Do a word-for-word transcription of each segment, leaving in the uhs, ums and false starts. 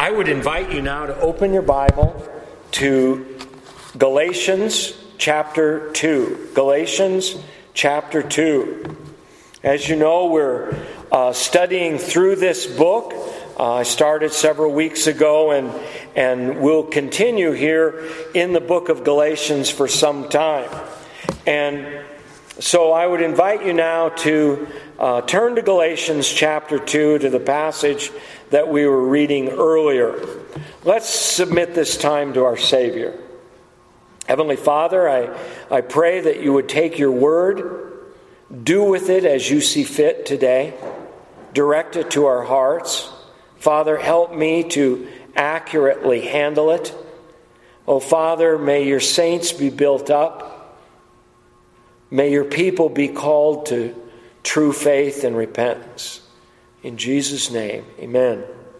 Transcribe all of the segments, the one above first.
I would invite you now to open your Bible to Galatians chapter two. Galatians chapter two. As you know, we're uh, studying through this book. Uh, I started several weeks ago, and and we'll continue here in the book of Galatians for some time. And so I would invite you now to uh, turn to Galatians chapter two, to the passage that we were reading earlier. Let's submit this time to our Savior. Heavenly Father, I, I pray that you would take your word, do with it as you see fit today, direct it to our hearts. Father, help me to accurately handle it. Oh, Father, may your saints be built up. May your people be called to true faith and repentance. In Jesus' name, amen.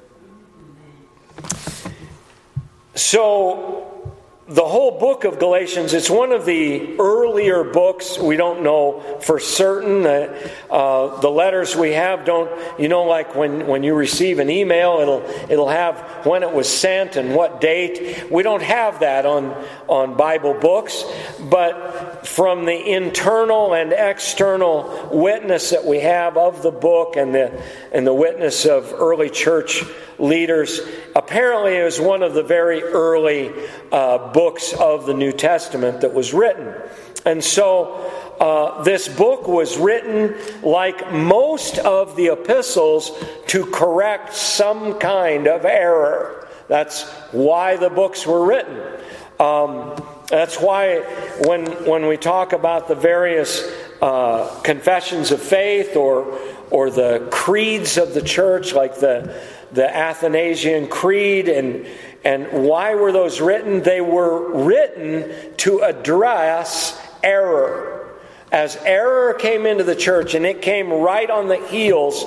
So, the whole book of Galatians, it's one of the earlier books. We don't know for certain. Uh, uh, the letters we have don't, you know, like when, when you receive an email, it'll it'll have when it was sent and what date. We don't have that on, on Bible books. But from the internal and external witness that we have of the book and the and the witness of early church leaders, apparently it was one of the very early uh, books of the New Testament that was written. And so uh, this book was written, like most of the epistles, to correct some kind of error. That's why the books were written. Um, that's why when when we talk about the various uh, confessions of faith or or the creeds of the church, like the the Athanasian Creed, and and why were those written? They were written to address error. As error came into the church, and it came right on the heels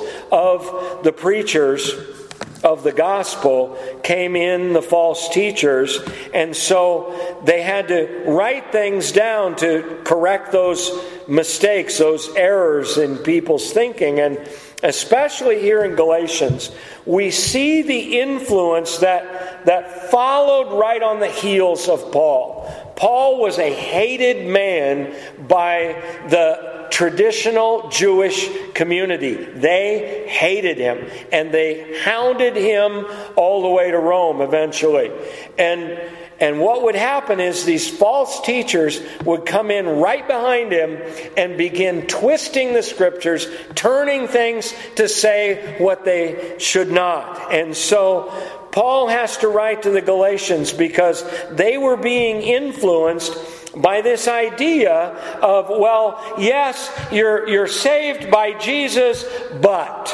of the preachers of the gospel, came in the false teachers, and so they had to write things down to correct those mistakes, those errors in people's thinking. And especially here in Galatians, we see the influence that, that followed right on the heels of Paul. Paul was a hated man by the traditional Jewish community. They hated him, and they hounded him all the way to Rome eventually. And And what would happen is these false teachers would come in right behind him and begin twisting the scriptures, turning things to say what they should not. And so Paul has to write to the Galatians because they were being influenced by this idea of, well, yes, you're you're saved by Jesus, but...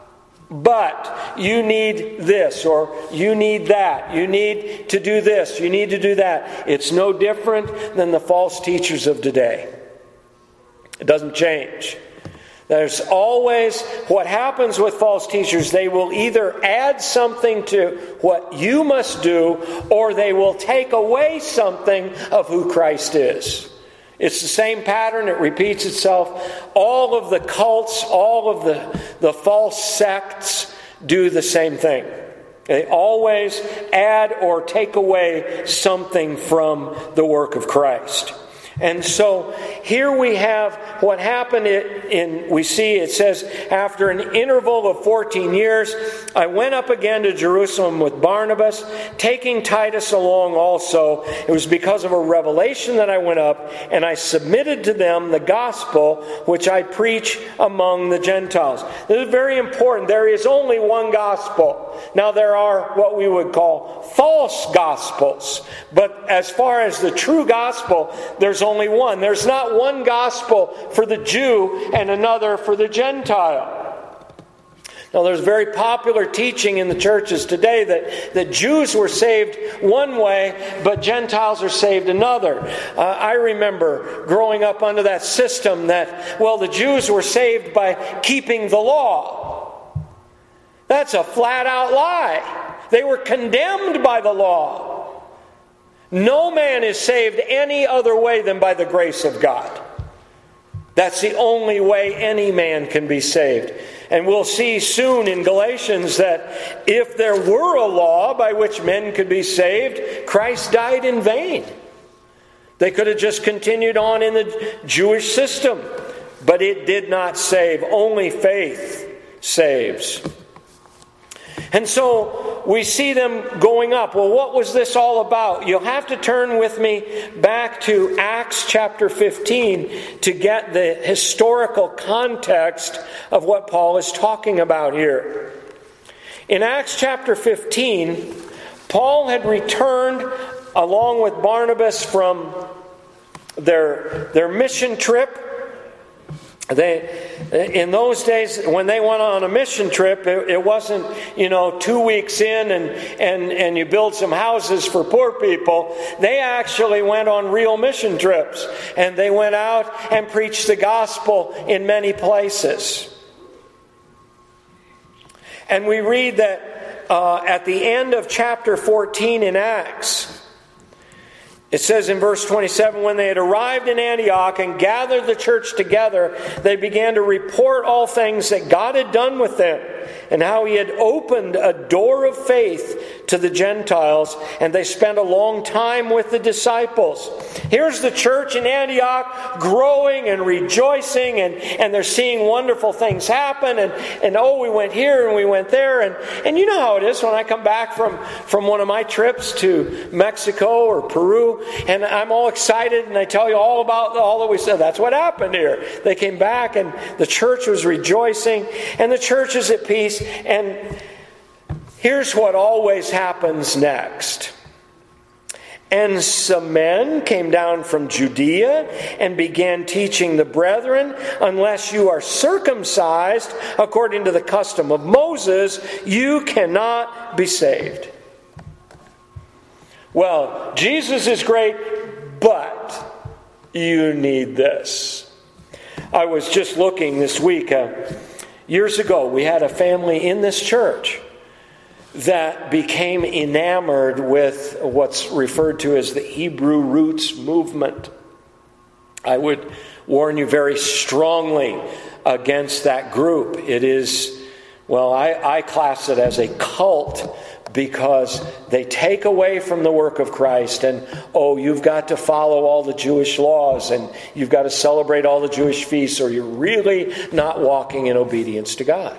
But you need this, or you need that. You need to do this. You need to do that. It's no different than the false teachers of today. It doesn't change. There's always, what happens with false teachers, they will either add something to what you must do, or they will take away something of who Christ is. It's the same pattern. It repeats itself. All of the cults, all of the, the false sects do the same thing. They always add or take away something from the work of Christ. And so here we have what happened in, we see it says, after an interval of fourteen years, I went up again to Jerusalem with Barnabas, taking Titus along also. It was because of a revelation that I went up, and I submitted to them the gospel which I preach among the Gentiles. This is very important. There is only one gospel. Now there are what we would call false gospels. But as far as the true gospel, there's only one. There's not one gospel for the Jew and another for the Gentile. Now there's very popular teaching in the churches today that, that Jews were saved one way, but Gentiles are saved another. Uh, I remember growing up under that system that, well, the Jews were saved by keeping the law. That's a flat out lie. They were condemned by the law. No man is saved any other way than by the grace of God. That's the only way any man can be saved. And we'll see soon in Galatians that if there were a law by which men could be saved, Christ died in vain. They could have just continued on in the Jewish system, but it did not save. Only faith saves. And so we see them going up. Well, what was this all about? You'll have to turn with me back to Acts chapter fifteen to get the historical context of what Paul is talking about here. In Acts chapter fifteen, Paul had returned along with Barnabas from their, their mission trip. They, in those days, when they went on a mission trip, it, it wasn't, you know, two weeks in and, and, and you build some houses for poor people. They actually went on real mission trips. And they went out and preached the gospel in many places. And we read that uh, at the end of chapter fourteen in Acts, it says in verse twenty-seven, when they had arrived in Antioch and gathered the church together, they began to report all things that God had done with them and how He had opened a door of faith to the Gentiles, and they spent a long time with the disciples. Here's the church in Antioch growing and rejoicing, and, and they're seeing wonderful things happen, and, and oh, we went here and we went there, and, and you know how it is when I come back from, from one of my trips to Mexico or Peru, and I'm all excited and I tell you all about all that we said. That's what happened here. They came back and the church was rejoicing and the church is at peace. And here's what always happens next. And some men came down from Judea and began teaching the brethren, unless you are circumcised according to the custom of Moses, you cannot be saved. Well, Jesus is great, but you need this. I was just looking this week. Uh, years ago, we had a family in this church that became enamored with what's referred to as the Hebrew roots movement. I would warn you very strongly against that group. It is, well, I, I class it as a cult, because they take away from the work of Christ, and oh, you've got to follow all the Jewish laws and you've got to celebrate all the Jewish feasts, or you're really not walking in obedience to God.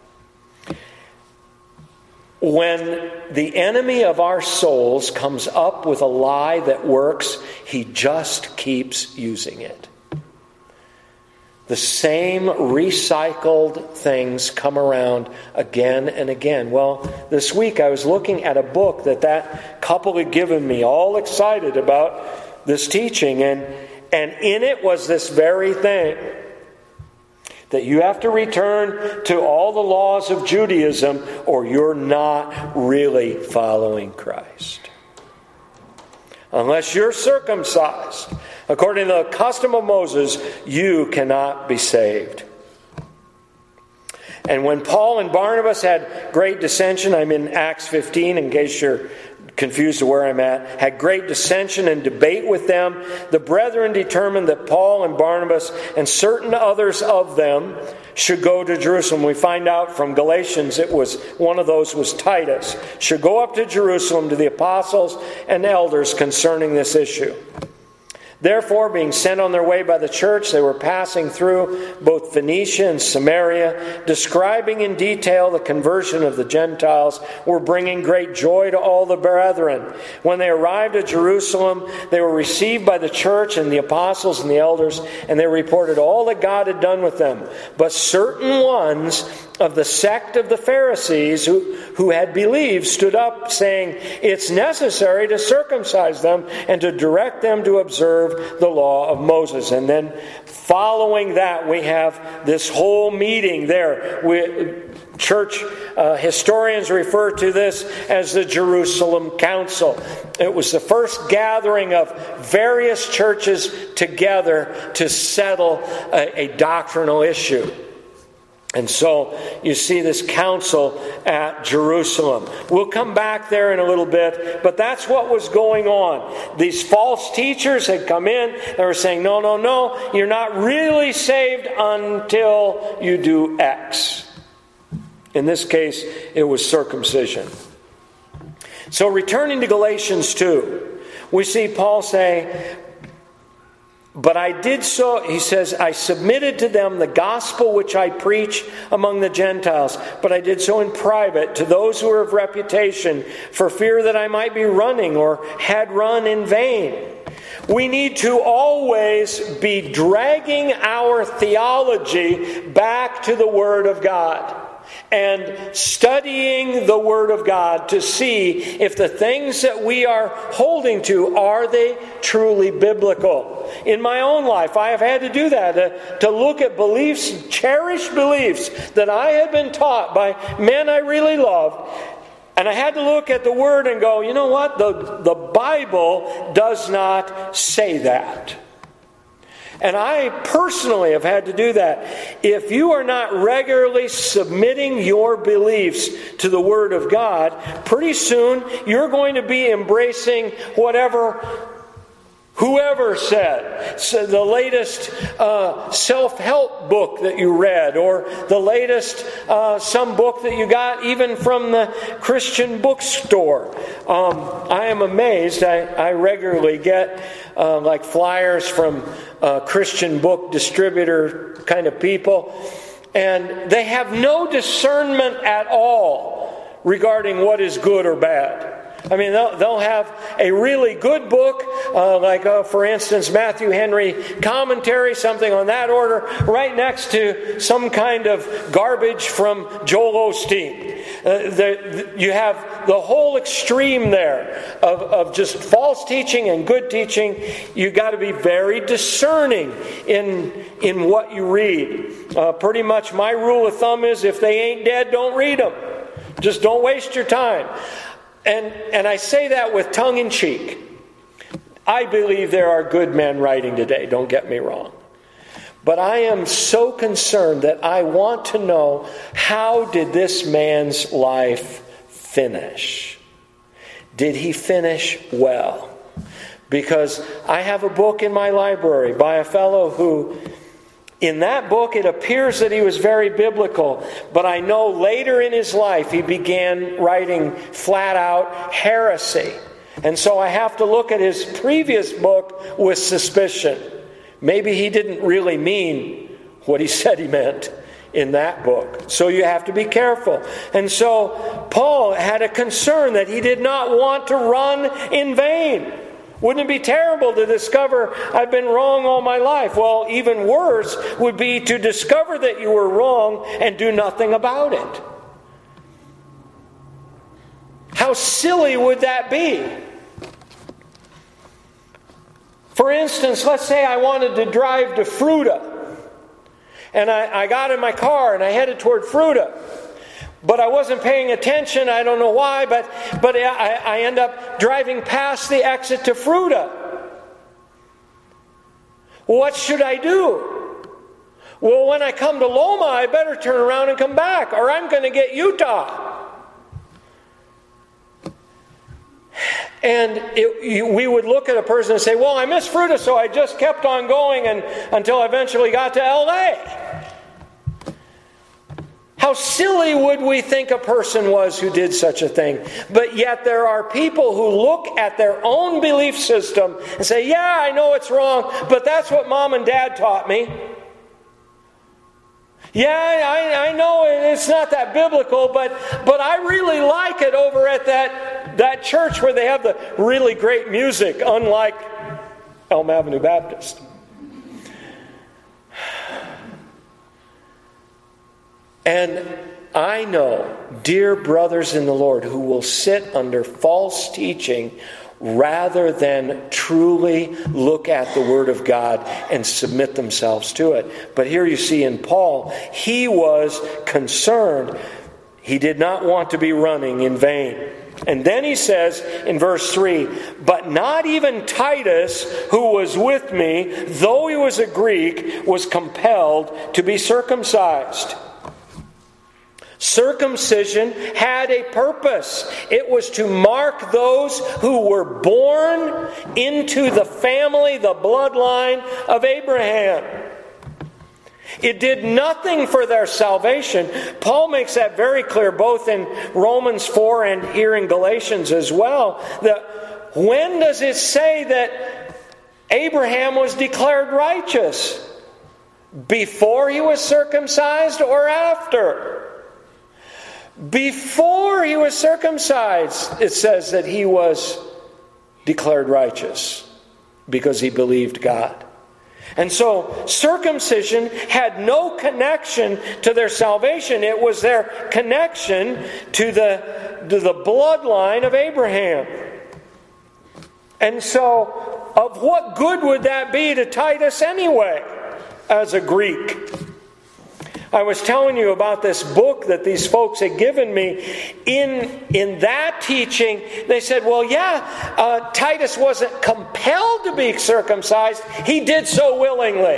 When the enemy of our souls comes up with a lie that works, he just keeps using it. The same recycled things come around again and again. Well, this week I was looking at a book that that couple had given me, all excited about this teaching, and, and in it was this very thing, that you have to return to all the laws of Judaism or you're not really following Christ. Unless you're circumcised according to the custom of Moses, you cannot be saved. And when Paul and Barnabas had great dissension, I'm in Acts fifteen in case you're confused to where I'm at, had great dissension and debate with them, the brethren determined that Paul and Barnabas and certain others of them should go to Jerusalem. We find out from Galatians it was one of those was Titus, should go up to Jerusalem to the apostles and elders concerning this issue. Therefore, being sent on their way by the church, they were passing through both Phoenicia and Samaria, describing in detail the conversion of the Gentiles, were bringing great joy to all the brethren. When they arrived at Jerusalem, they were received by the church and the apostles and the elders, and they reported all that God had done with them. But certain ones of the sect of the Pharisees who, who had believed stood up, saying, it's necessary to circumcise them and to direct them to observe the law of Moses. And then following that, we have this whole meeting there. We, church uh, historians refer to this as the Jerusalem Council. It was the first gathering of various churches together to settle a, a doctrinal issue. And so you see this council at Jerusalem. We'll come back there in a little bit, but that's what was going on. These false teachers had come in. They were saying, no, no, no, you're not really saved until you do X. In this case, it was circumcision. So returning to Galatians two, we see Paul say, but I did so, he says, I submitted to them the gospel which I preach among the Gentiles, but I did so in private to those who are of reputation, for fear that I might be running or had run in vain. We need to always be dragging our theology back to the Word of God and studying the Word of God to see if the things that we are holding to, are they truly biblical. In my own life, I have had to do that, to, to look at beliefs, cherished beliefs that I had been taught by men I really loved. And I had to look at the Word and go, you know what? The, the Bible does not say that. And I personally have had to do that. If you are not regularly submitting your beliefs to the Word of God, pretty soon you're going to be embracing whatever whoever said. So the latest uh, self-help book that you read, or the latest uh, some book that you got even from the Christian bookstore. Um, I am amazed. I, I regularly get uh, like flyers from uh, Christian book distributor kind of people, and they have no discernment at all regarding what is good or bad. I mean, they'll, they'll have a really good book, uh, like, uh, for instance, Matthew Henry commentary, something on that order, right next to some kind of garbage from Joel Osteen. Uh, the, the, you have the whole extreme there of, of just false teaching and good teaching. You've got to be very discerning in, in what you read. Uh, pretty much my rule of thumb is, if they ain't dead, don't read them. Just don't waste your time. And and I say that with tongue in cheek. I believe there are good men writing today, don't get me wrong. But I am so concerned that I want to know, how did this man's life finish? Did he finish well? Because I have a book in my library by a fellow who, in that book, it appears that he was very biblical, but I know later in his life he began writing flat out heresy. And so I have to look at his previous book with suspicion. Maybe he didn't really mean what he said he meant in that book. So you have to be careful. And so Paul had a concern that he did not want to run in vain. Wouldn't it be terrible to discover I've been wrong all my life? Well, even worse would be to discover that you were wrong and do nothing about it. How silly would that be? For instance, let's say I wanted to drive to Fruita. And I, I got in my car and I headed toward Fruita. But I wasn't paying attention. I don't know why, but, but I, I end up driving past the exit to Fruita. What should I do? Well, when I come to Loma, I better turn around and come back, or I'm going to get Utah. And it, we would look at a person and say, well, I missed Fruita, so I just kept on going and, until I eventually got to L A. How silly would we think a person was who did such a thing? But yet there are people who look at their own belief system and say, yeah, I know it's wrong, but that's what mom and dad taught me. Yeah, I, I know it's not that biblical, but, but I really like it over at that, that church where they have the really great music, unlike Elm Avenue Baptist. And I know dear brothers in the Lord who will sit under false teaching rather than truly look at the Word of God and submit themselves to it. But here you see in Paul, he was concerned. He did not want to be running in vain. And then he says in verse three, but not even Titus, who was with me, though he was a Greek, was compelled to be circumcised. Circumcision had a purpose. It was to mark those who were born into the family, the bloodline of Abraham. It did nothing for their salvation. Paul makes that very clear both in Romans four and here in Galatians as well. That when does it say that Abraham was declared righteous? Before he was circumcised or after? Before he was circumcised, it says that he was declared righteous because he believed God. And so circumcision had no connection to their salvation. It was their connection to the, to the bloodline of Abraham. And so, of what good would that be to Titus anyway, as a Greek? I was telling you about this book that these folks had given me. In, in that teaching, they said, well, yeah, uh, Titus wasn't compelled to be circumcised. He did so willingly.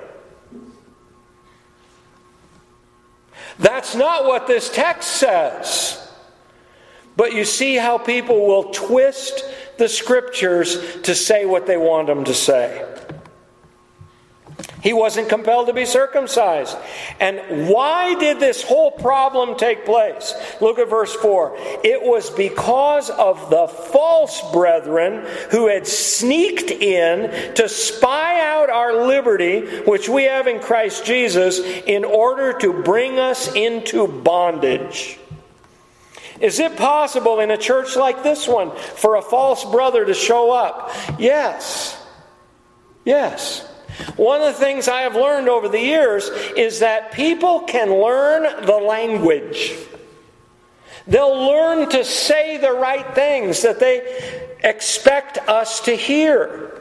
That's not what this text says. But you see how people will twist the Scriptures to say what they want them to say. He wasn't compelled to be circumcised. And why did this whole problem take place? Look at verse four. It was because of the false brethren who had sneaked in to spy out our liberty, which we have in Christ Jesus, in order to bring us into bondage. Is it possible in a church like this one for a false brother to show up? Yes. Yes. One of the things I have learned over the years is that people can learn the language. They'll learn to say the right things that they expect us to hear.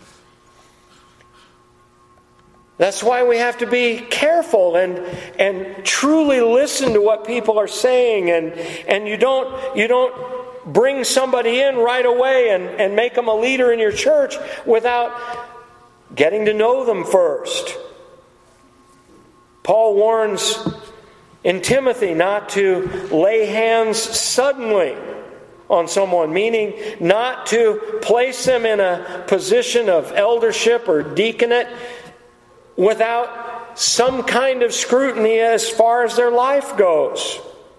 That's why we have to be careful and and truly listen to what people are saying, and and you don't you don't bring somebody in right away and, and make them a leader in your church without getting to know them first. Paul warns in Timothy not to lay hands suddenly on someone, meaning not to place them in a position of eldership or deaconate without some kind of scrutiny as far as their life goes.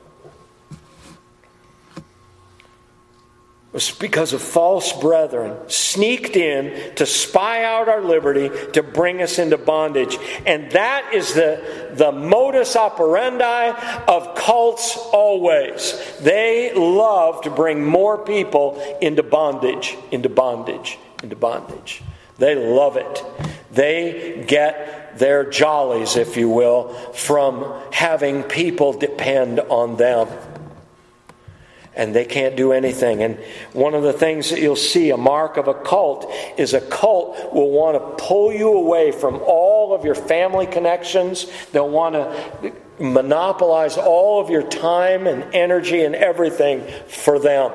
It was because of false brethren sneaked in to spy out our liberty to bring us into bondage. And that is the, the modus operandi of cults always. They love to bring more people into bondage, into bondage, into bondage. They love it. They get their jollies, if you will, from having people depend on them. And they can't do anything. And one of the things that you'll see, a mark of a cult, is a cult will want to pull you away from all of your family connections. They'll want to monopolize all of your time and energy and everything for them.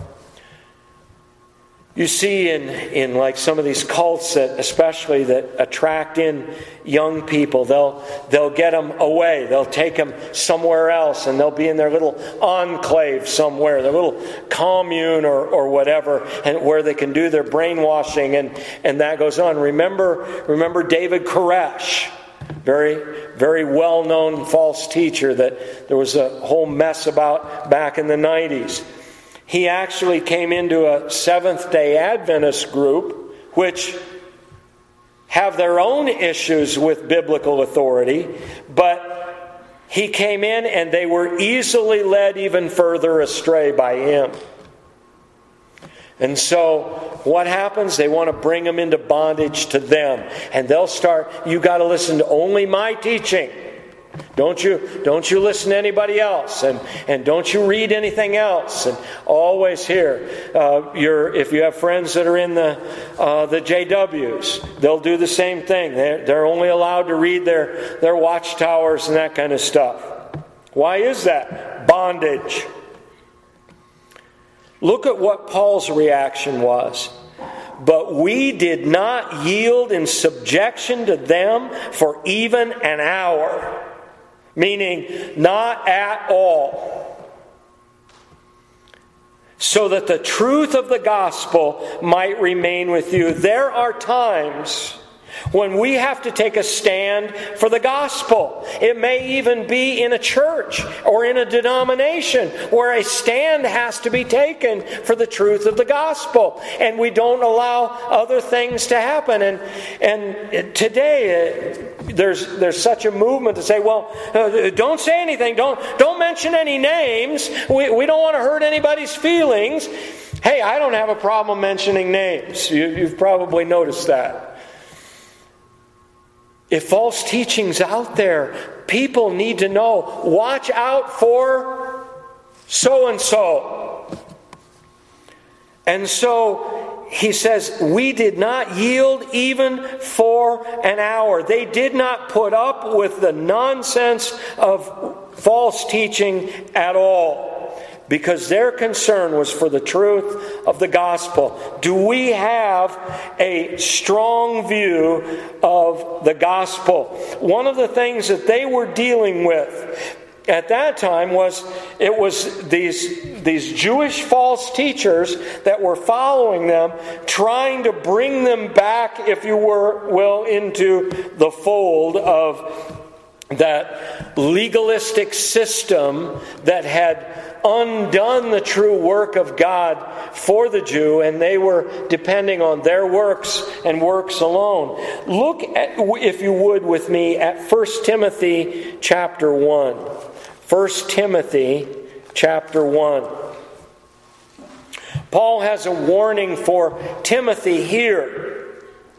You see in, in like some of these cults that especially that attract in young people, they'll they'll get them away. They'll take them somewhere else, and they'll be in their little enclave somewhere, their little commune or, or whatever, and where they can do their brainwashing, and, and that goes on. Remember, remember David Koresh, very very well-known false teacher that there was a whole mess about back in the nineties. He actually came into a Seventh-day Adventist group, which have their own issues with biblical authority, but he came in and they were easily led even further astray by him. And so what happens? They want to bring them into bondage to them. And they'll start, you got to listen to only my teaching. Don't you don't you listen to anybody else, and, and don't you read anything else, and always hear. Uh, your if you have friends that are in the uh, the J Ws, they'll do the same thing. They're, they're only allowed to read their, their watchtowers and that kind of stuff. Why is that? Bondage. Look at what Paul's reaction was. But we did not yield in subjection to them for even an hour. Meaning, not at all. So that the truth of the gospel might remain with you. There are times when we have to take a stand for the gospel. It may even be in a church or in a denomination where a stand has to be taken for the truth of the gospel, and we don't allow other things to happen. And and today uh, there's there's such a movement to say, well, uh, don't say anything, don't don't mention any names. We we don't want to hurt anybody's feelings. Hey, I don't have a problem mentioning names. You, you've probably noticed that. If false teaching's out there, people need to know, watch out for so-and-so. And so he says, we did not yield even for an hour. They did not put up with the nonsense of false teaching at all, because their concern was for the truth of the gospel. Do we have a strong view of the gospel? One of the things that they were dealing with at that time was it was these, these Jewish false teachers that were following them, trying to bring them back, if you were, will, into the fold of that legalistic system that had undone the true work of God for the Jew, and they were depending on their works and works alone. Look at, if you would, with me at First Timothy chapter one. First Timothy chapter one. Paul has a warning for Timothy here.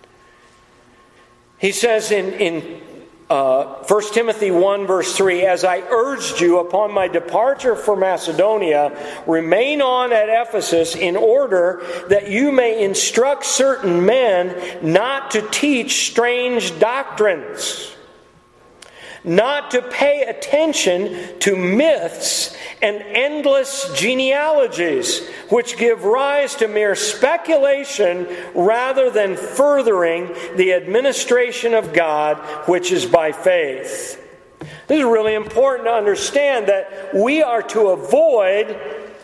He says in, in Uh, First Timothy one verse three, as I urged you upon my departure for Macedonia, remain on at Ephesus in order that you may instruct certain men not to teach strange doctrines, not to pay attention to myths and endless genealogies, which give rise to mere speculation rather than furthering the administration of God, which is by faith. This is really important to understand, that we are to avoid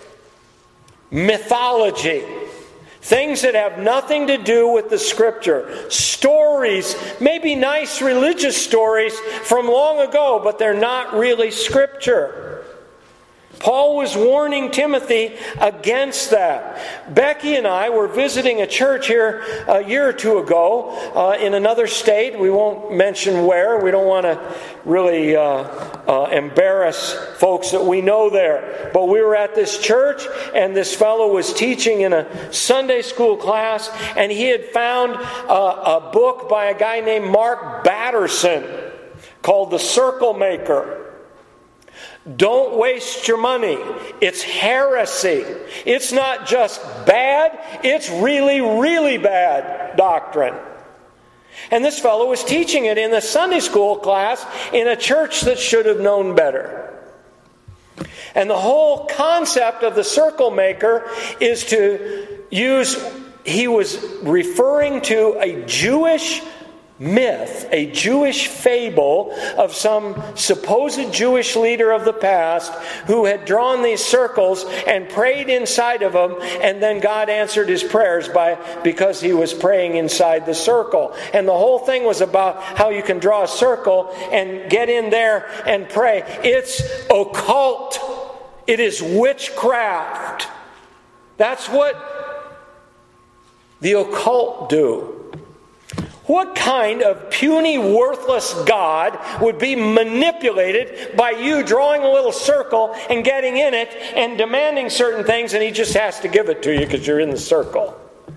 mythology. Things that have nothing to do with the Scripture. Stories, maybe nice religious stories from long ago, but they're not really Scripture. Paul was warning Timothy against that. Becky and I were visiting a church here a year or two ago uh, in another state. We won't mention where. We don't want to really uh, uh, embarrass folks that we know there. But we were at this church, and this fellow was teaching in a Sunday school class, and he had found a, a book by a guy named Mark Batterson called The Circle Maker. Don't waste your money. It's heresy. It's not just bad, it's really, really bad doctrine. And this fellow was teaching it in the Sunday school class in a church that should have known better. And the whole concept of the circle maker is to use, he was referring to a Jewish myth, a Jewish fable of some supposed Jewish leader of the past who had drawn these circles and prayed inside of them, and then God answered his prayers by because he was praying inside the circle. And the whole thing was about how you can draw a circle and get in there and pray. It's occult. It is witchcraft. That's what the occult do. What kind of puny, worthless God would be manipulated by you drawing a little circle and getting in it and demanding certain things, and he just has to give it to you because you're in the circle?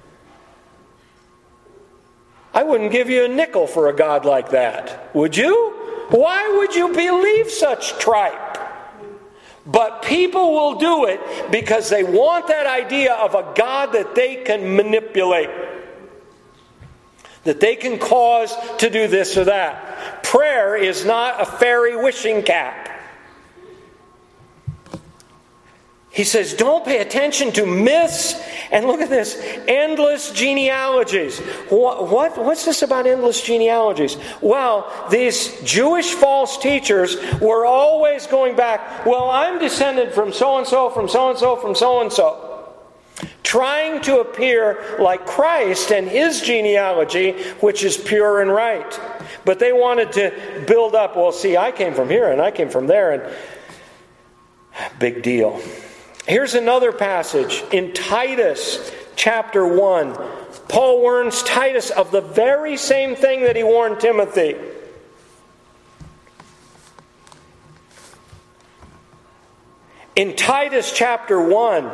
I wouldn't give you a nickel for a God like that, would you? Why would you believe such tripe? But people will do it because they want that idea of a God that they can manipulate, that they can cause to do this or that. Prayer is not a fairy wishing cap. He says, don't pay attention to myths. And look at this, endless genealogies. What, what, what's this about endless genealogies? Well, these Jewish false teachers were always going back, well, I'm descended from so-and-so, from so-and-so, from so-and-so. trying to appear like Christ and his genealogy, which is pure and right. But they wanted to build up, well, see, I came from here and I came from there, and big deal. Here's another passage in Titus chapter one. Paul warns Titus of the very same thing that he warned Timothy. In Titus chapter one,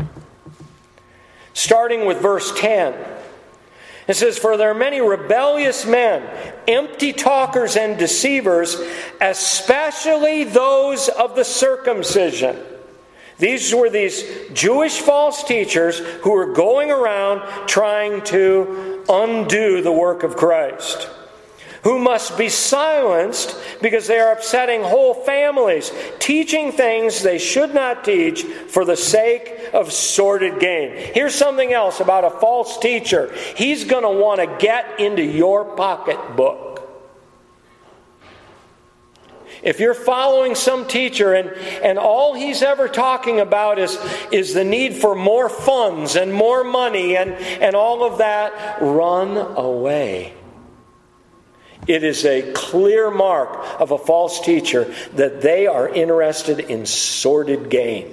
starting with verse ten, it says, "For there are many rebellious men, empty talkers and deceivers, especially those of the circumcision." These were these Jewish false teachers who were going around trying to undo the work of Christ, who must be silenced because they are upsetting whole families, teaching things they should not teach for the sake of sordid gain. Here's something else about a false teacher. He's going to want to get into your pocketbook. If you're following some teacher and, and all he's ever talking about is, is the need for more funds and more money and, and all of that, run away. It is a clear mark of a false teacher that they are interested in sordid gain.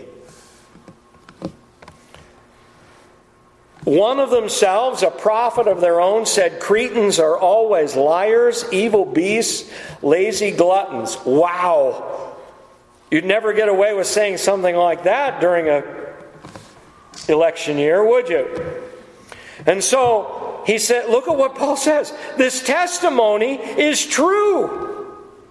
One of themselves, a prophet of their own, said Cretans are always liars, evil beasts, lazy gluttons. Wow! You'd never get away with saying something like that during a election year, would you? And so he said, look at what Paul says. This testimony is true.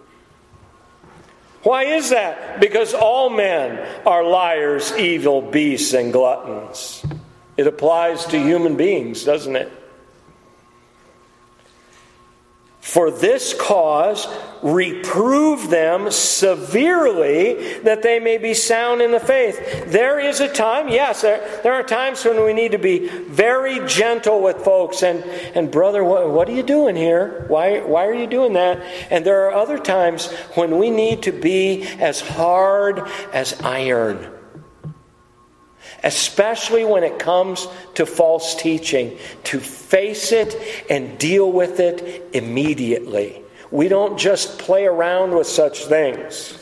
Why is that? Because all men are liars, evil beasts, and gluttons. It applies to human beings, doesn't it? For this cause, reprove them severely, that they may be sound in the faith. There is a time, yes, there, there are times when we need to be very gentle with folks. And, and brother, what, what are you doing here? Why, why are you doing that? And there are other times when we need to be as hard as iron. Especially when it comes to false teaching, to face it and deal with it immediately. We don't just play around with such things.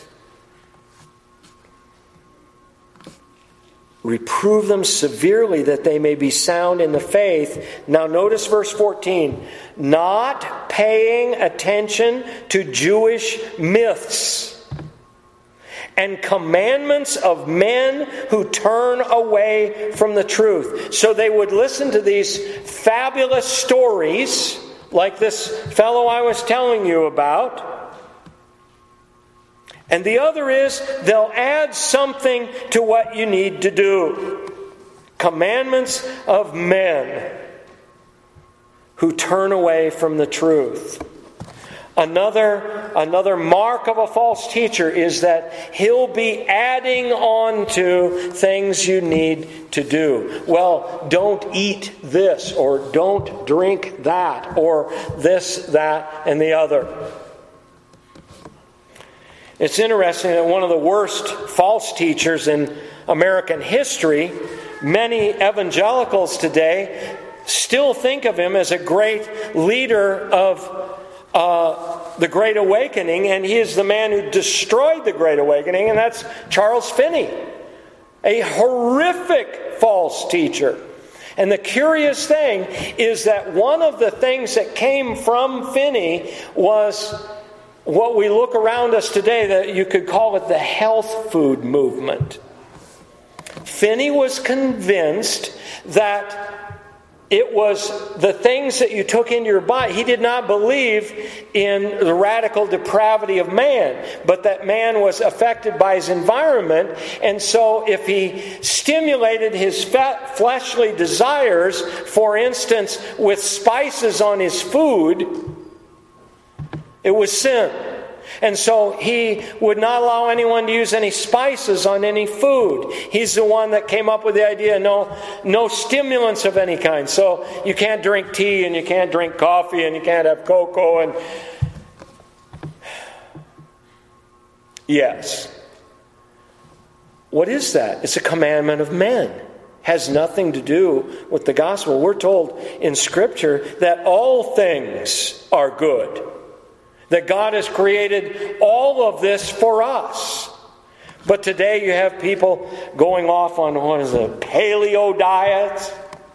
Reprove them severely that they may be sound in the faith. Now notice verse fourteen. Not paying attention to Jewish myths and commandments of men who turn away from the truth. So they would listen to these fabulous stories, like this fellow I was telling you about. And the other is, they'll add something to what you need to do. Commandments of men who turn away from the truth. Another, another mark of a false teacher is that he'll be adding on to things you need to do. Well, don't eat this, or don't drink that, or this, that, and the other. It's interesting that one of the worst false teachers in American history, many evangelicals today still think of him as a great leader of Uh, the Great Awakening, and he is the man who destroyed the Great Awakening, and that's Charles Finney, a horrific false teacher. And the curious thing is that one of the things that came from Finney was what we look around us today, that you could call it the health food movement. Finney was convinced that it was the things that you took into your body. He did not believe in the radical depravity of man, but that man was affected by his environment. And so if he stimulated his fat, fleshly desires, for instance, with spices on his food, it was sin. And so he would not allow anyone to use any spices on any food. He's the one that came up with the idea, no, no stimulants of any kind. So you can't drink tea, and you can't drink coffee, and you can't have cocoa. And yes. What is that? It's a commandment of men. has nothing to do with the gospel. We're told in Scripture that all things are good. That God has created all of this for us. But today you have people going off on, what is it, paleo diets.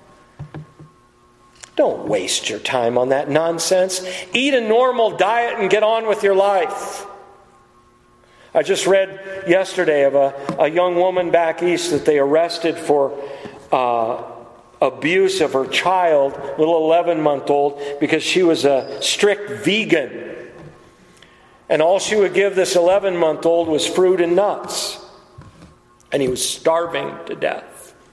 Don't waste your time on that nonsense. Eat a normal diet and get on with your life. I just read yesterday of a, a young woman back east that they arrested for uh, abuse of her child, little eleven-month-old, because she was a strict vegan. And all she would give this eleven-month-old was fruit and nuts. And he was starving to death.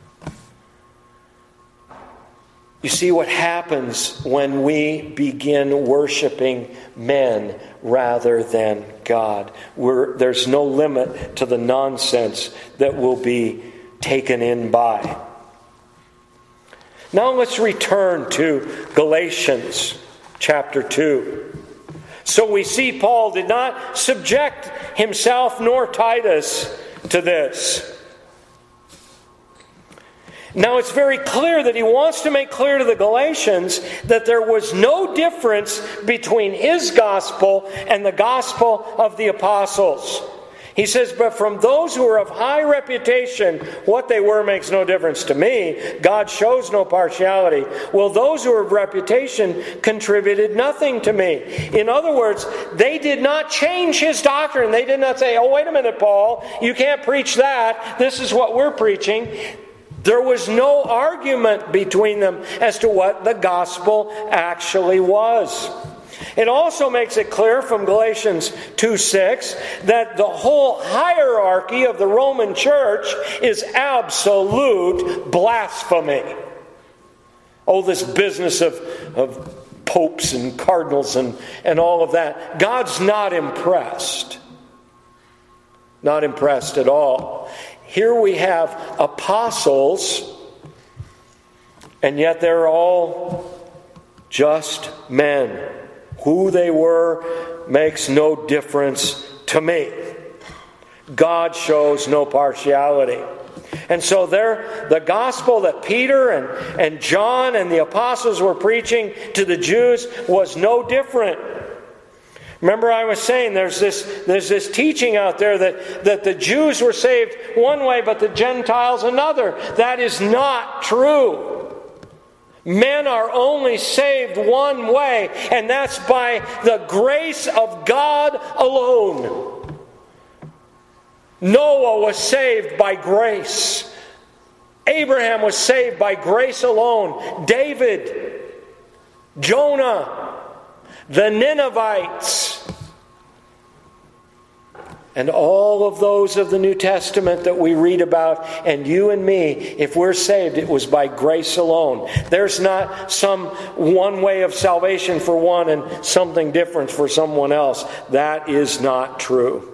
You see what happens when we begin worshiping men rather than God. We're, there's no limit to the nonsense that will be taken in by. Now let's return to Galatians chapter two. So we see Paul did not subject himself nor Titus to this. Now it's very clear that he wants to make clear to the Galatians that there was no difference between his gospel and the gospel of the apostles. He says, but from those who are of high reputation, what they were makes no difference to me. God shows no partiality. Well, those who are of reputation contributed nothing to me. In other words, they did not change his doctrine. They did not say, oh, wait a minute, Paul, you can't preach that. This is what we're preaching. There was no argument between them as to what the gospel actually was. It also makes it clear from Galatians two six that the whole hierarchy of the Roman church is absolute blasphemy. Oh, this business of, of popes and cardinals and, and all of that. God's not impressed. Not impressed at all. Here we have apostles, and yet they're all just men. Who they were makes no difference to me. God shows no partiality. And so there, the gospel that Peter and, and John and the apostles were preaching to the Jews was no different. Remember I was saying there's this, there's this teaching out there that, that the Jews were saved one way, but the Gentiles another. That is not true. Men are only saved one way, and that's by the grace of God alone. Noah was saved by grace. Abraham was saved by grace alone. David, Jonah, the Ninevites, and all of those of the New Testament that we read about, and you and me, if we're saved, it was by grace alone. There's not some one way of salvation for one and something different for someone else. That is not true.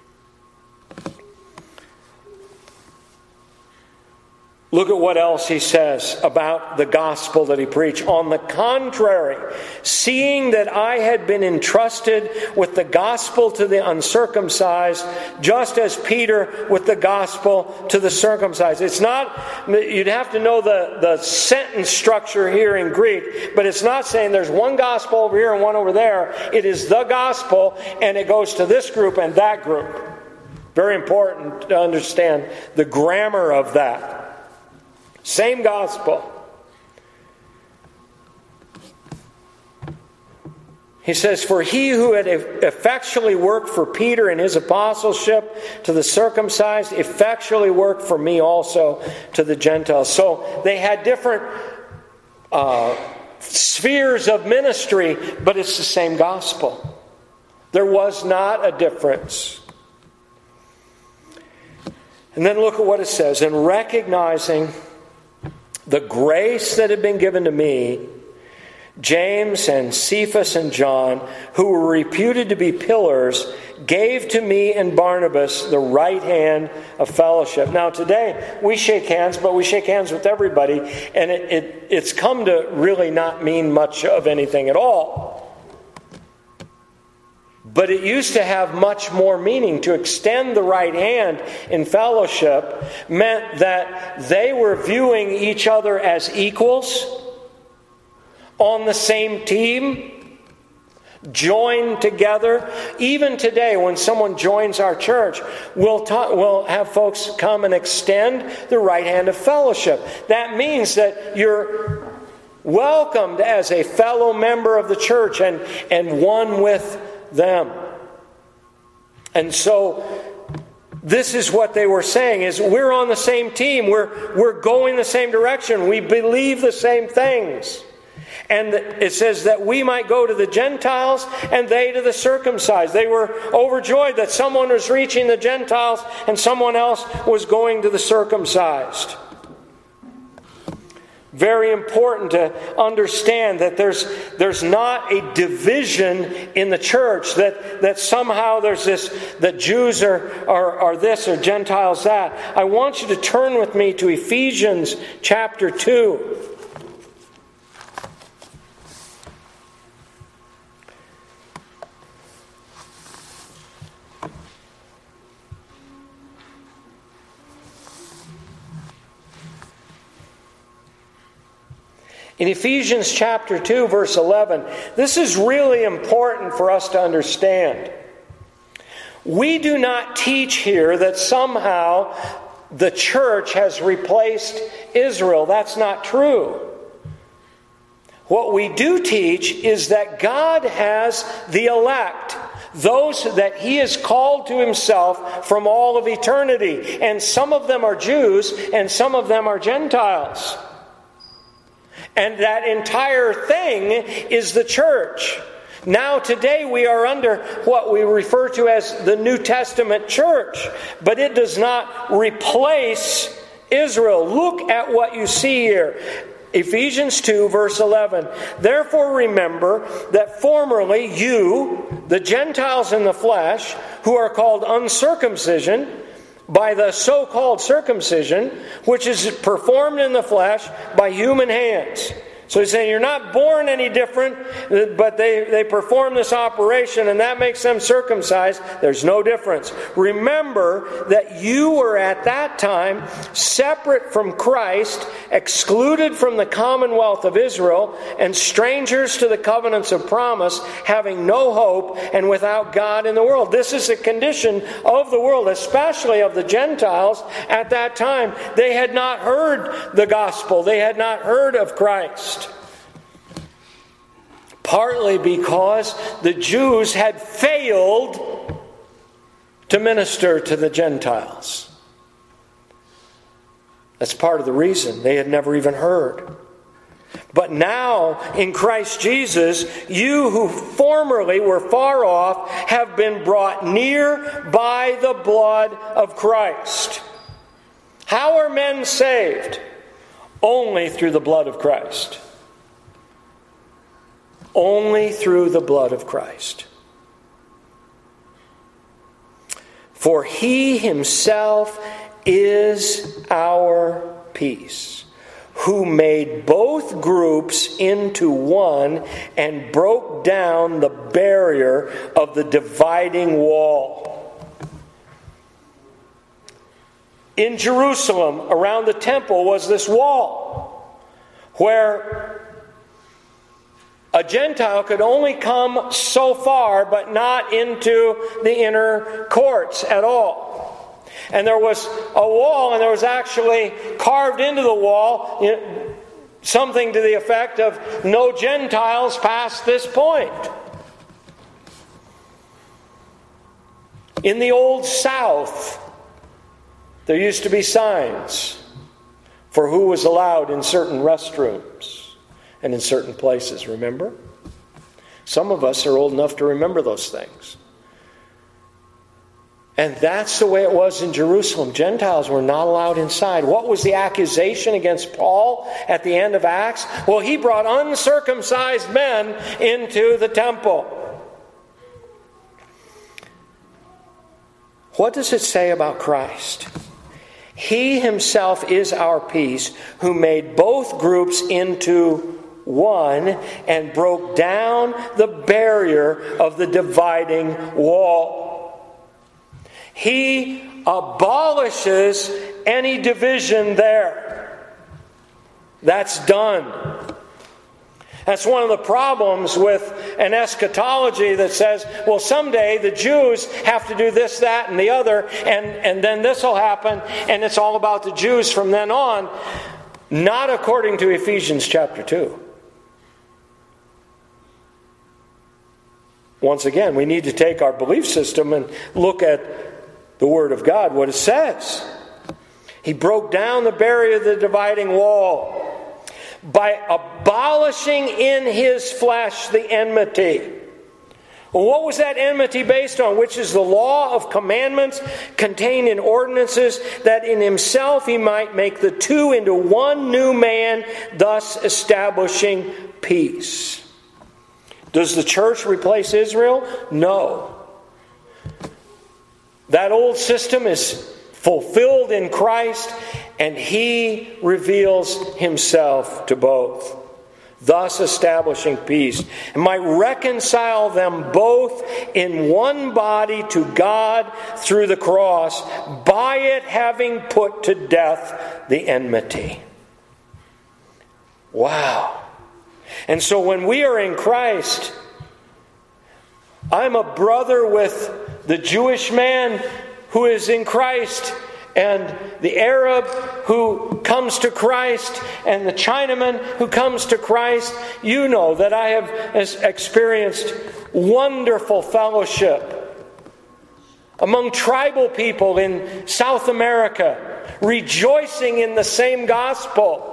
Look at what else he says about the gospel that he preached. On the contrary, seeing that I had been entrusted with the gospel to the uncircumcised, just as Peter with the gospel to the circumcised. It's not, you'd have to know the, the sentence structure here in Greek, but it's not saying there's one gospel over here and one over there. It is the gospel, and it goes to this group and that group. Very important to understand the grammar of that. Same gospel. He says, for he who had effectually worked for Peter in his apostleship to the circumcised, effectually worked for me also to the Gentiles. So they had different uh, spheres of ministry, but it's the same gospel. There was not a difference. And then look at what it says. In recognizing the grace that had been given to me, James and Cephas and John, who were reputed to be pillars, gave to me and Barnabas the right hand of fellowship. Now today we shake hands, but we shake hands with everybody, and it, it, it's come to really not mean much of anything at all. But it used to have much more meaning. To extend the right hand in fellowship meant that they were viewing each other as equals, on the same team, joined together. Even today, when someone joins our church, we'll, ta- we'll have folks come and extend the right hand of fellowship. That means that you're welcomed as a fellow member of the church and, and one with them. And so this is what they were saying, is we're on the same team. We're, we're going the same direction. We believe the same things. And it says that we might go to the Gentiles and they to the circumcised. They were overjoyed that someone was reaching the Gentiles and someone else was going to the circumcised. Very important to understand that there's there's not a division in the church, that, that somehow there's this, that Jews are, are, are this or Gentiles that. I want you to turn with me to Ephesians chapter two. In Ephesians chapter two, verse eleven, this is really important for us to understand. We do not teach here that somehow the church has replaced Israel. That's not true. What we do teach is that God has the elect, those that He has called to Himself from all of eternity. And some of them are Jews and some of them are Gentiles. And that entire thing is the church. Now today we are under what we refer to as the New Testament church. But it does not replace Israel. Look at what you see here. Ephesians two, verse eleven. Therefore remember that formerly you, the Gentiles in the flesh, who are called uncircumcision, by the so-called circumcision, which is performed in the flesh by human hands. So he's saying you're not born any different, but they, they perform this operation and that makes them circumcised. There's no difference. Remember that you were at that time separate from Christ, excluded from the commonwealth of Israel, and strangers to the covenants of promise, having no hope and without God in the world. This is the condition of the world, especially of the Gentiles at that time. They had not heard the gospel. They had not heard of Christ. Partly because the Jews had failed to minister to the Gentiles. That's part of the reason. They had never even heard. But now, in Christ Jesus, you who formerly were far off have been brought near by the blood of Christ. How are men saved? Only through the blood of Christ. Only through the blood of Christ. For He Himself is our peace, who made both groups into one and broke down the barrier of the dividing wall. In Jerusalem, around the temple, was this wall where a Gentile could only come so far, but not into the inner courts at all. And there was a wall, and there was actually carved into the wall, you know, something to the effect of no Gentiles past this point. In the Old South, there used to be signs for who was allowed in certain restrooms and in certain places, remember? Some of us are old enough to remember those things. And that's the way it was in Jerusalem. Gentiles were not allowed inside. What was the accusation against Paul at the end of Acts? Well, he brought uncircumcised men into the temple. What does it say about Christ? He Himself is our peace, who made both groups into one and broke down the barrier of the dividing wall. He abolishes any division there. That's done. That's one of the problems with an eschatology that says, well, someday the Jews have to do this, that, and the other, and, and then this will happen, and it's all about the Jews from then on. Not according to Ephesians chapter two. Once again, we need to take our belief system and look at the Word of God, what it says. He broke down the barrier of the dividing wall by abolishing in His flesh the enmity. Well, what was that enmity based on? Which is the law of commandments contained in ordinances, that in Himself He might make the two into one new man, thus establishing peace. Does the church replace Israel? No. That old system is fulfilled in Christ, and He reveals Himself to both, thus establishing peace, and might reconcile them both in one body to God through the cross, by it having put to death the enmity. Wow. And so when we are in Christ, I'm a brother with the Jewish man who is in Christ, and the Arab who comes to Christ, and the Chinaman who comes to Christ. You know that I have experienced wonderful fellowship among tribal people in South America, rejoicing in the same gospel.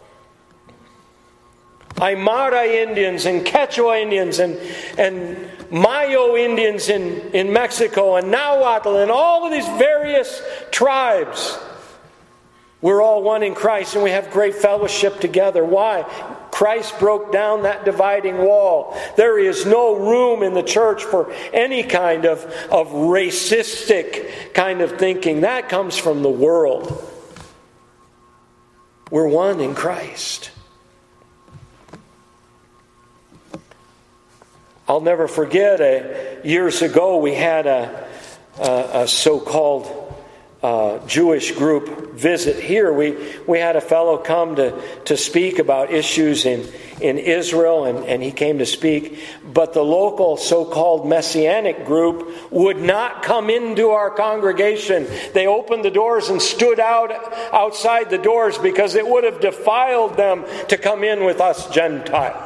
Aymara Indians and Quechua Indians and, and Mayo Indians in, in Mexico and Nahuatl and all of these various tribes. We're all one in Christ, and we have great fellowship together. Why? Christ broke down that dividing wall. There is no room in the church for any kind of, of racistic kind of thinking. That comes from the world. We're one in Christ. I'll never forget, uh, years ago we had a, a, a so-called uh, Jewish group visit here. We we had a fellow come to, to speak about issues in, in Israel, and, and he came to speak. But the local so-called Messianic group would not come into our congregation. They opened the doors and stood out outside the doors because it would have defiled them to come in with us Gentiles.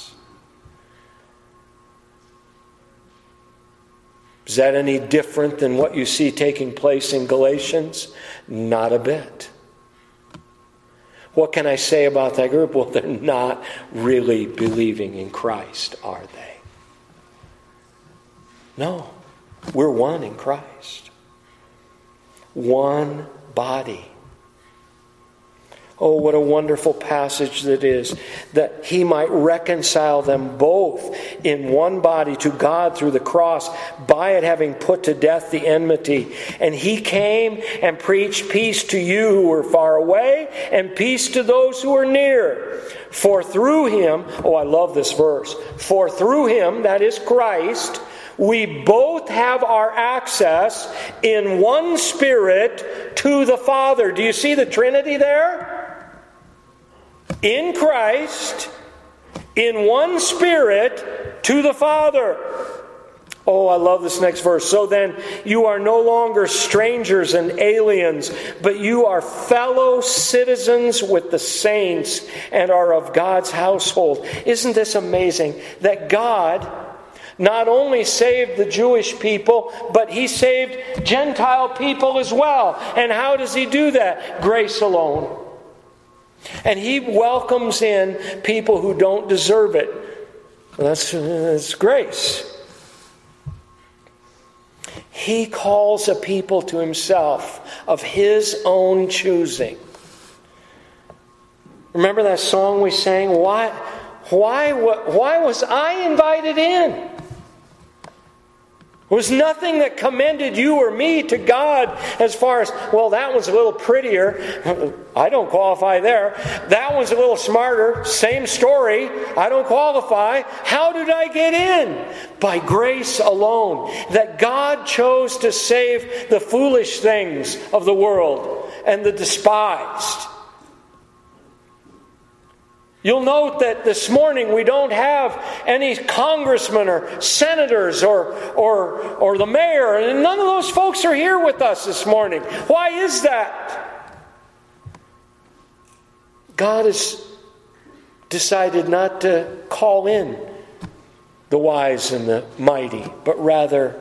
Is that any different than what you see taking place in Galatians? Not a bit. What can I say about that group? Well, they're not really believing in Christ, are they? No. We're one in Christ. One body. Oh, what a wonderful passage that is, that He might reconcile them both in one body to God through the cross, by it having put to death the enmity. And He came and preached peace to you who were far away, and peace to those who are near. For through Him, oh, I love this verse, for through Him, that is Christ, we both have our access in one Spirit to the Father. Do you see the Trinity there? In Christ, in one Spirit, to the Father. Oh, I love this next verse. So then, you are no longer strangers and aliens, but you are fellow citizens with the saints and are of God's household. Isn't this amazing? That God not only saved the Jewish people, but He saved Gentile people as well. And how does He do that? Grace alone. And He welcomes in people who don't deserve it. That's, that's grace. He calls a people to Himself of His own choosing. Remember that song we sang? Why, why, why was I invited in? There was nothing that commended you or me to God as far as, well, that one's a little prettier. I don't qualify there. That one's a little smarter. Same story. I don't qualify. How did I get in? By grace alone. That God chose to save the foolish things of the world and the despised. You'll note that this morning we don't have any congressmen or senators or, or, or the mayor, and none of those folks are here with us this morning. Why is that? God has decided not to call in the wise and the mighty, but rather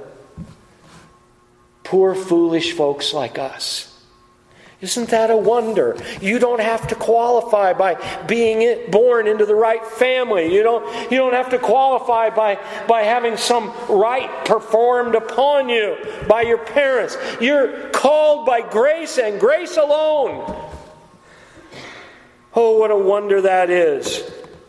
poor, foolish folks like us. Isn't that a wonder? You don't have to qualify by being born into the right family. You don't, you don't have to qualify by, by having some rite performed upon you by your parents. You're called by grace and grace alone. Oh, what a wonder that is.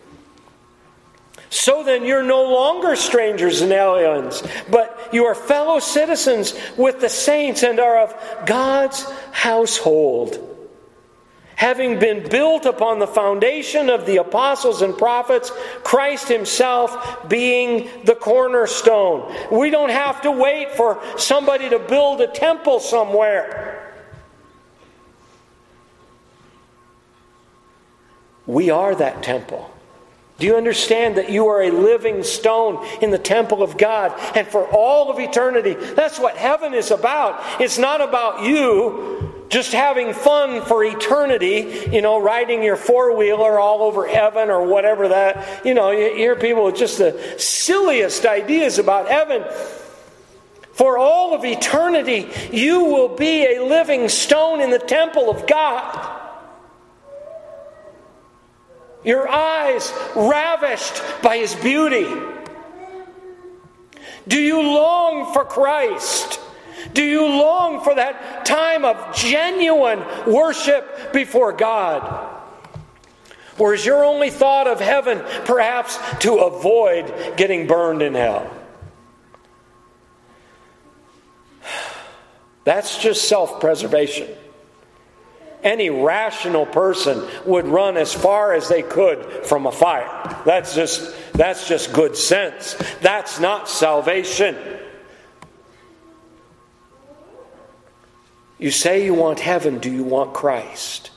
So then you're no longer strangers and aliens, but you are fellow citizens with the saints and are of God's household, having been built upon the foundation of the apostles and prophets, Christ Himself being the cornerstone. We don't have to wait for somebody to build a temple somewhere. We are that temple. Do you understand that you are a living stone in the temple of God? And for all of eternity, that's what heaven is about. It's not about you just having fun for eternity, you know, riding your four-wheeler all over heaven or whatever that, you know, you hear people with just the silliest ideas about heaven. For all of eternity, you will be a living stone in the temple of God. Your eyes ravished by His beauty. Do you long for Christ? Do you long for that time of genuine worship before God? Or is your only thought of heaven perhaps to avoid getting burned in hell? That's just self-preservation. Any rational person would run as far as they could from a fire. That's just, that's just good sense. That's not salvation. You say you want heaven. Do you want Christ?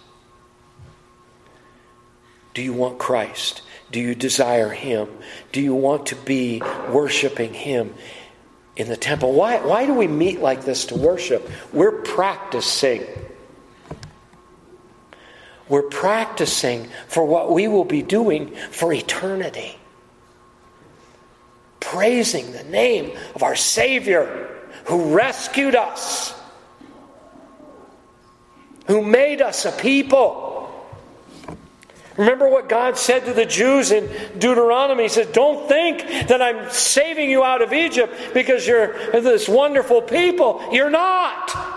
Do you want Christ? Do you desire Him? Do you want to be worshiping Him in the temple? Why, why do we meet like this to worship? We're practicing. We're practicing for what we will be doing for eternity. Praising the name of our Savior who rescued us, who made us a people. Remember what God said to the Jews in Deuteronomy. He said, don't think that I'm saving you out of Egypt because you're this wonderful people. You're not.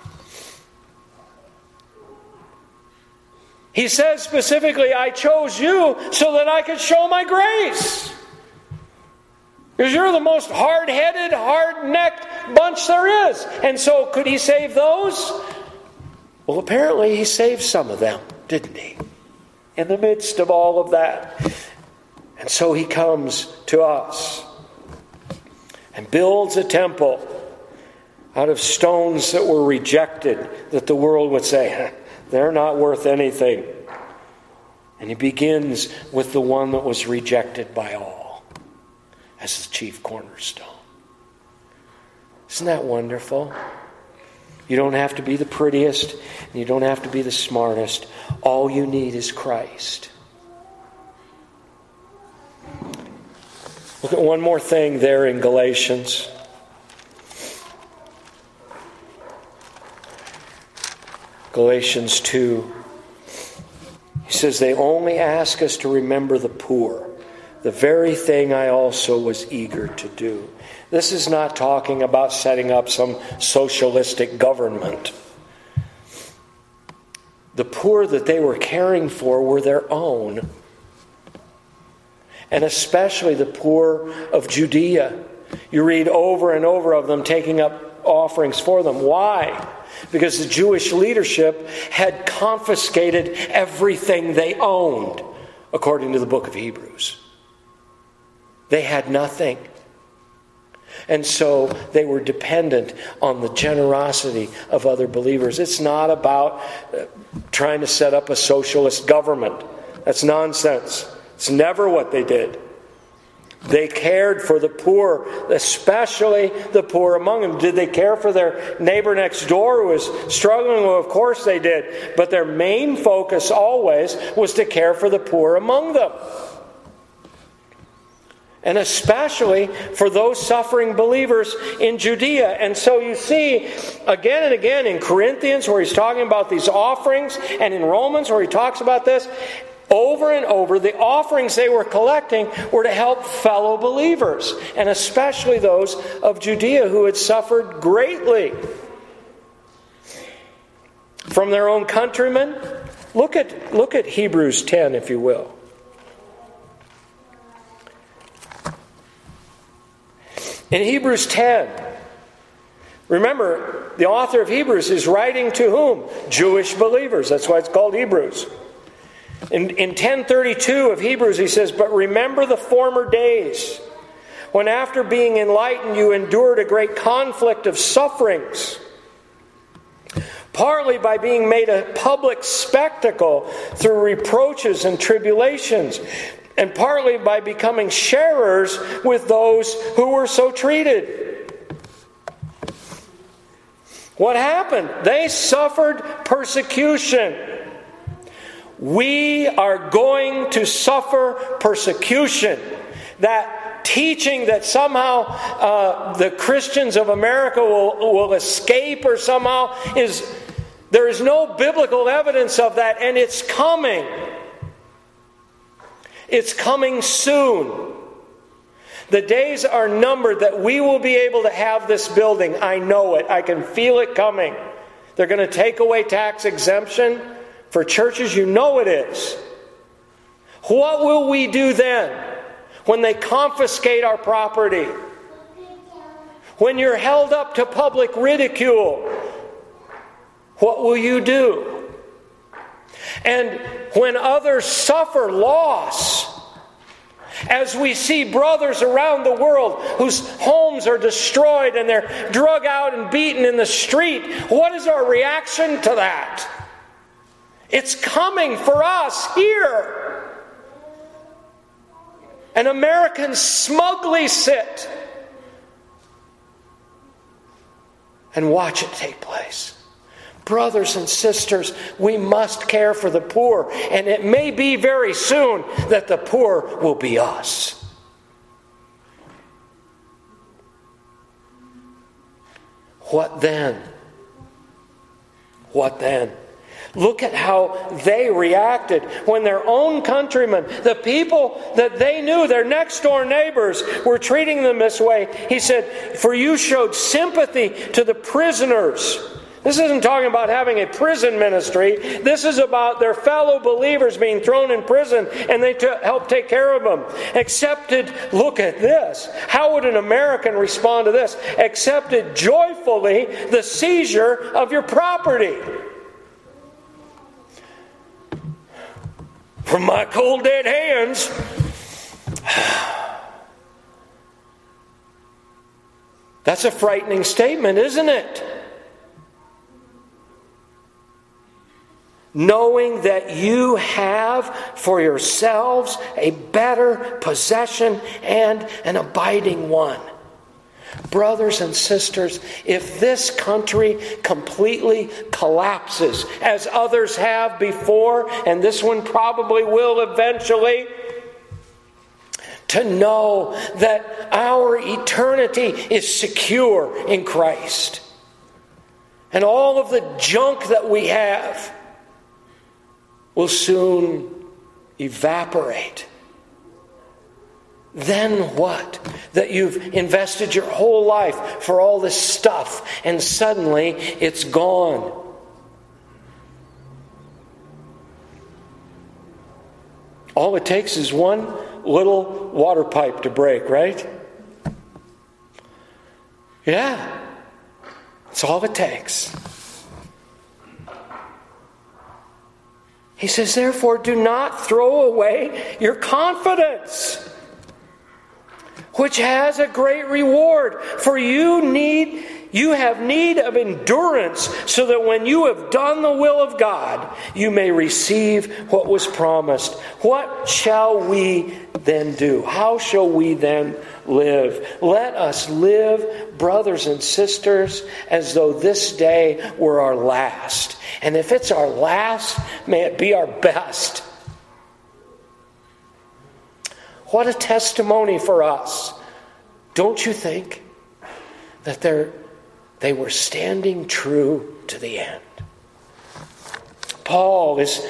He says specifically, I chose you so that I could show my grace. Because you're the most hard-headed, hard-necked bunch there is. And so could He save those? Well, apparently He saved some of them, didn't He? In the midst of all of that. And so He comes to us and builds a temple out of stones that were rejected, that the world would say, they're not worth anything. And He begins with the one that was rejected by all as the chief cornerstone. Isn't that wonderful? You don't have to be the prettiest, and you don't have to be the smartest. All you need is Christ. Look at one more thing there in Galatians. Galatians two. He says, they only ask us to remember the poor, the very thing I also was eager to do. This is not talking about setting up some socialistic government. The poor that they were caring for were their own. And especially the poor of Judea. You read over and over of them taking up offerings for them. Why? Because the Jewish leadership had confiscated everything they owned, according to the book of Hebrews. They had nothing. And so they were dependent on the generosity of other believers. It's not about trying to set up a socialist government. That's nonsense. It's never what they did. They cared for the poor, especially the poor among them. Did they care for their neighbor next door who was struggling? Well, of course they did. But their main focus always was to care for the poor among them. And especially for those suffering believers in Judea. And so you see, again and again in Corinthians, where he's talking about these offerings, and in Romans, where he talks about this, over and over, the offerings they were collecting were to help fellow believers, and especially those of Judea who had suffered greatly from their own countrymen. Look at, look at Hebrews ten, if you will. In Hebrews ten, remember, the author of Hebrews is writing to whom? Jewish believers. That's why it's called Hebrews. In, in ten thirty-two of Hebrews, he says, "But remember the former days, when after being enlightened you endured a great conflict of sufferings, partly by being made a public spectacle through reproaches and tribulations, and partly by becoming sharers with those who were so treated." What happened? They suffered persecution. We are going to suffer persecution. That teaching that somehow uh, the Christians of America will, will escape or somehow is, there is no biblical evidence of that, and it's coming. It's coming soon. The days are numbered that we will be able to have this building. I know it. I can feel it coming. They're going to take away tax exemption for churches. You know it is. What will we do then when they confiscate our property? When you're held up to public ridicule, what will you do? And when others suffer loss, as we see brothers around the world whose homes are destroyed and they're drug out and beaten in the street, what is our reaction to that? It's coming for us here. And Americans smugly sit and watch it take place. Brothers and sisters, we must care for the poor, and it may be very soon that the poor will be us. What then? What then? Look at how they reacted when their own countrymen, the people that they knew, their next door neighbors, were treating them this way. He said, "For you showed sympathy to the prisoners." This isn't talking about having a prison ministry. This is about their fellow believers being thrown in prison, and they t- help take care of them. Accepted, look at this. How would an American respond to this? Accepted joyfully the seizure of your property. From my cold dead hands. That's a frightening statement, isn't it? Knowing that you have for yourselves a better possession and an abiding one. Brothers and sisters, if this country completely collapses, as others have before, and this one probably will eventually, to know that our eternity is secure in Christ. And all of the junk that we have will soon evaporate. Then what? That you've invested your whole life for all this stuff, and suddenly it's gone. All it takes is one little water pipe to break, right? Yeah. That's all it takes. He says, therefore, do not throw away your confidence, which has a great reward. For you need, you have need of endurance, so that when you have done the will of God, you may receive what was promised. What shall we then do? How shall we then live? Let us live, brothers and sisters, as though this day were our last. And if it's our last, may it be our best. What a testimony for us. Don't you think that they're, they were standing true to the end? Paul is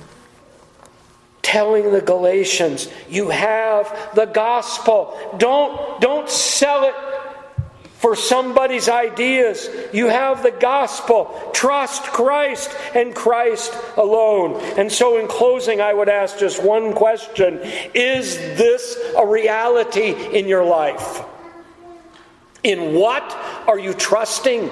telling the Galatians, you have the gospel. Don't, don't sell it for somebody's ideas. You have the gospel. Trust Christ and Christ alone. And so in closing, I would ask just one question. Is this a reality in your life? In what are you trusting?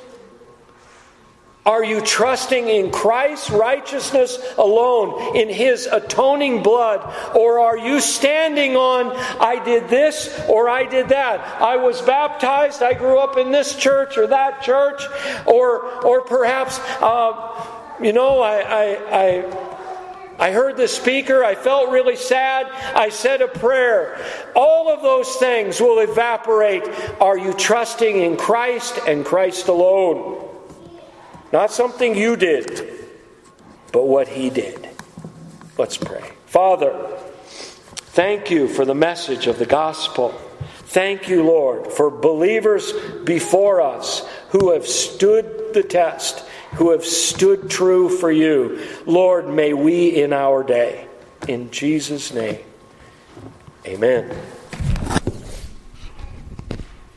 Are you trusting in Christ's righteousness alone, in His atoning blood? Or are you standing on, I did this or I did that. I was baptized, I grew up in this church or that church. Or or perhaps, uh, you know, I, I, I, I heard the speaker, I felt really sad, I said a prayer. All of those things will evaporate. Are you trusting in Christ and Christ alone? Not something you did, but what He did. Let's pray. Father, thank you for the message of the gospel. Thank you, Lord, for believers before us who have stood the test, who have stood true for you. Lord, may we in our day. In Jesus' name, amen.